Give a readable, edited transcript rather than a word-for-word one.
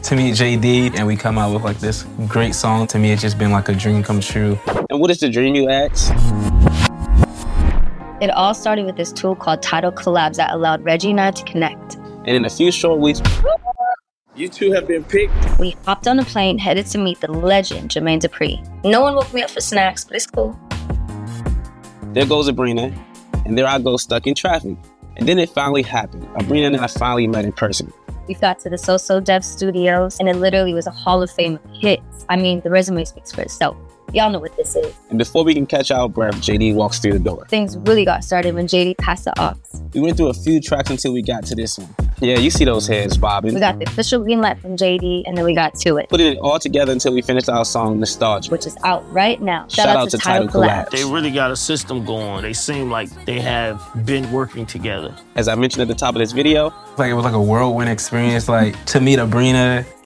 to meet JD and we come out with like this great song. To me, it's just been like a dream come true. And what is the dream, you ask? It all started with this tool called Tidal Collabs that allowed Reggie and I to connect. And in a few short weeks, you two have been picked. We hopped on a plane, headed to meet the legend, Jermaine Dupri. No one woke me up for snacks, but it's cool. There goes Abrina, and there I go stuck in traffic. And then it finally happened. Abrina and I finally met in person. We got to the So Dev Studios, and it literally was a Hall of Fame of hits. I mean, the resume speaks for itself. Y'all know what this is. And before we can catch our breath, JD walks through the door. Things really got started when JD passed the aux. We went through a few tracks until we got to this one. Yeah, you see those heads bobbing. We got the official green light from JD, and then we got to it. Putting it all together until we finished our song, Nostalgia. Which is out right now. Shout out to Tidal Collabs. They really got a system going. They seem like they have been working together. As I mentioned at the top of this video, Like it was like a whirlwind experience. Like to meet Abrina